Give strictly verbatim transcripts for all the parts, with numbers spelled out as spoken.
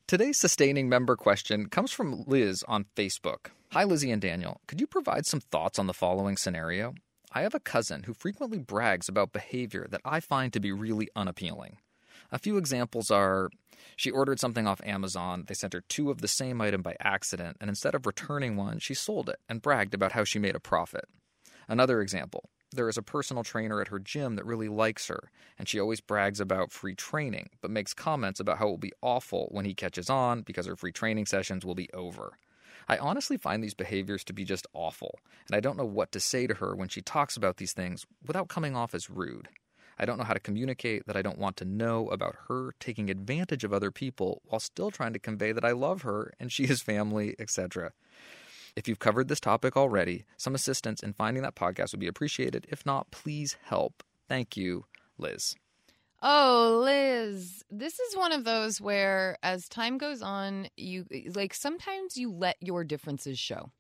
Today's sustaining member question comes from Liz on Facebook. Hi, Lizzie and Daniel. Could you provide some thoughts on the following scenario? I have a cousin who frequently brags about behavior that I find to be really unappealing. A few examples are, she ordered something off Amazon, they sent her two of the same item by accident, and instead of returning one, she sold it and bragged about how she made a profit. Another example, there is a personal trainer at her gym that really likes her, and she always brags about free training, but makes comments about how it will be awful when he catches on because her free training sessions will be over. I honestly find these behaviors to be just awful, and I don't know what to say to her when she talks about these things without coming off as rude. I don't know how to communicate that I don't want to know about her taking advantage of other people while still trying to convey that I love her and she is family, et cetera. If you've covered this topic already, some assistance in finding that podcast would be appreciated. If not, please help. Thank you, Liz. Oh, Liz, this is one of those where as time goes on, you like sometimes you let your differences show.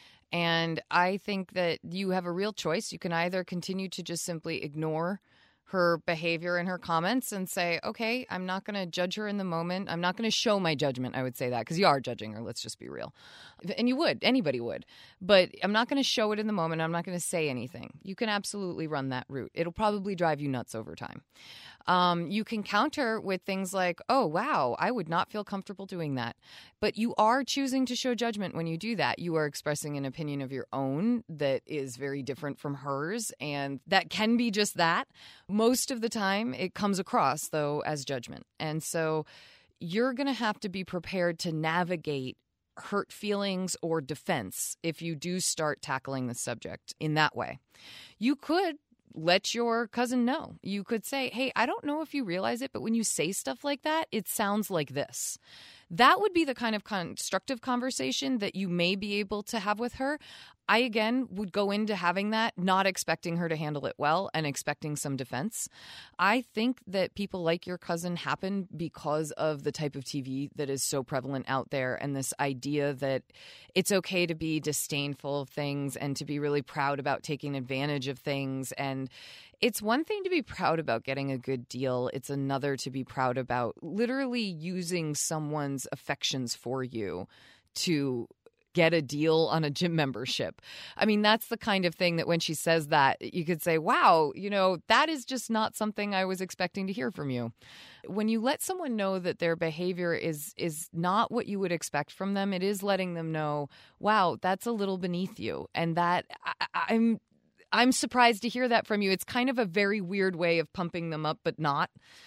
And I think that you have a real choice. You can either continue to just simply ignore her behavior and her comments and say, okay, I'm not going to judge her in the moment. I'm not going to show my judgment. I would say that because you are judging her. Let's just be real. And you would. Anybody would. But I'm not going to show it in the moment. I'm not going to say anything. You can absolutely run that route. It'll probably drive you nuts over time. Um, you can counter with things like, oh, wow, I would not feel comfortable doing that. But you are choosing to show judgment when you do that. You are expressing an opinion of your own that is very different from hers, and that can be just that. Most of the time, it comes across, though, as judgment. And so you're going to have to be prepared to navigate hurt feelings or defense if you do start tackling the subject in that way. You could let your cousin know. You could say, hey, I don't know if you realize it, but when you say stuff like that, it sounds like this. That would be the kind of constructive conversation that you may be able to have with her. I, again, would go into having that, not expecting her to handle it well and expecting some defense. I think that people like your cousin happen because of the type of T V that is so prevalent out there and this idea that it's okay to be disdainful of things and to be really proud about taking advantage of things. And it's one thing to be proud about getting a good deal. It's another to be proud about literally using someone's affections for you to get a deal on a gym membership. I mean, that's the kind of thing that when she says that, you could say, wow, you know, that is just not something I was expecting to hear from you. When you let someone know that their behavior is is not what you would expect from them, it is letting them know, wow, that's a little beneath you. And that I, I'm I'm surprised to hear that from you. It's kind of a very weird way of pumping them up, but not.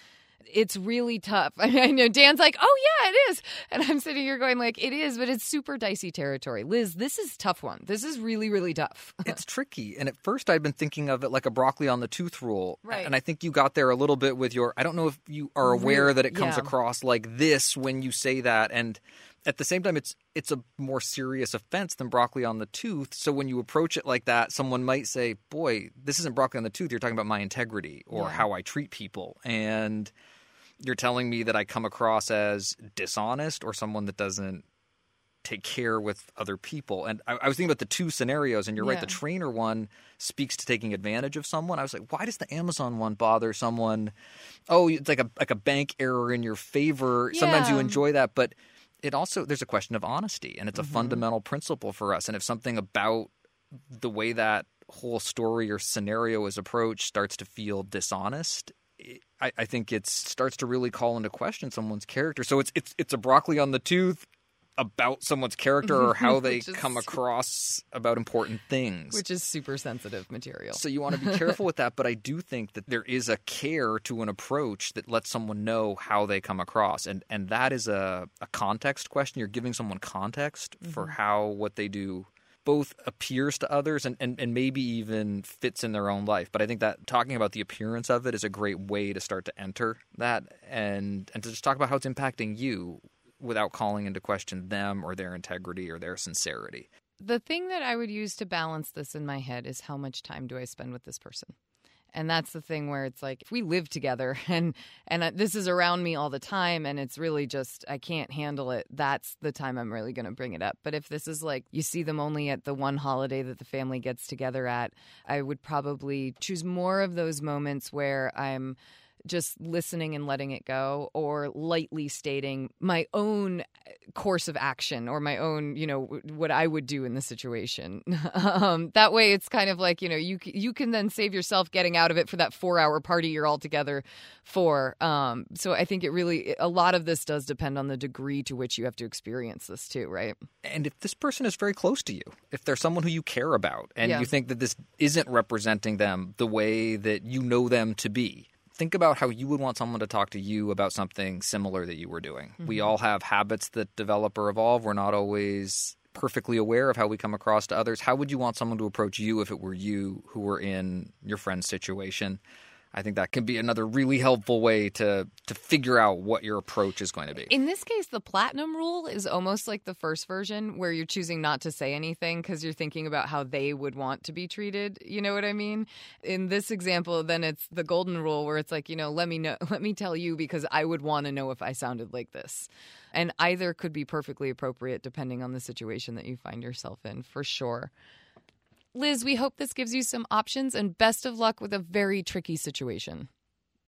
It's really tough. I know Dan's like, oh, yeah, it is. And I'm sitting here going like, it is, but it's super dicey territory. Liz, this is a tough one. This is really, really tough. It's tricky. And at first I'd been thinking of it like a broccoli on the tooth rule. Right. And I think you got there a little bit with your, I don't know if you are aware Really? that it comes Yeah. across like this when you say that. And at the same time, it's it's a more serious offense than broccoli on the tooth. So when you approach it like that, someone might say, boy, this isn't broccoli on the tooth. You're talking about my integrity or Yeah. how I treat people. And you're telling me that I come across as dishonest or someone that doesn't take care with other people. And I, I was thinking about the two scenarios, and you're right. Yeah. The trainer one speaks to taking advantage of someone. I was like, why does the Amazon one bother someone? Oh, it's like a like a bank error in your favor. Sometimes you Yeah. enjoy that, but it also there's a question of honesty, and it's a Mm-hmm. fundamental principle for us. And if something about the way that whole story or scenario is approached starts to feel dishonest, I, I think it starts to really call into question someone's character. So it's it's it's a broccoli on the tooth about someone's character or how they Which is- come across about important things. Which is super sensitive material. So you want to be careful with that, but I do think that there is a care to an approach that lets someone know how they come across. And and that is a, a context question. You're giving someone context Mm-hmm. for how what they do both appears to others and, and, and maybe even fits in their own life. But I think that talking about the appearance of it is a great way to start to enter that and, and to just talk about how it's impacting you without calling into question them or their integrity or their sincerity. The thing that I would use to balance this in my head is how much time do I spend with this person? And that's the thing where it's like, if we live together and and this is around me all the time and it's really just, I can't handle it, that's the time I'm really going to bring it up. But if this is like, you see them only at the one holiday that the family gets together at, I would probably choose more of those moments where I'm just listening and letting it go, or lightly stating my own course of action or my own, you know, what I would do in the situation. um, that way it's kind of like, you know, you, you can then save yourself getting out of it for that four hour party you're all together for. Um, so I think it really, a lot of this does depend on the degree to which you have to experience this too, right? And if this person is very close to you, if they're someone who you care about and Yeah. you think that this isn't representing them the way that you know them to be, think about how you would want someone to talk to you about something similar that you were doing. Mm-hmm. We all have habits that develop or evolve. We're not always perfectly aware of how we come across to others. How would you want someone to approach you if it were you who were in your friend's situation? I think that can be another really helpful way to to figure out what your approach is going to be. In this case, the platinum rule is almost like the first version where you're choosing not to say anything because you're thinking about how they would want to be treated. You know what I mean? In this example, then it's the golden rule where it's like, you know, let me know, let me tell you because I would want to know if I sounded like this. And either could be perfectly appropriate depending on the situation that you find yourself in, for sure. Liz, we hope this gives you some options and best of luck with a very tricky situation.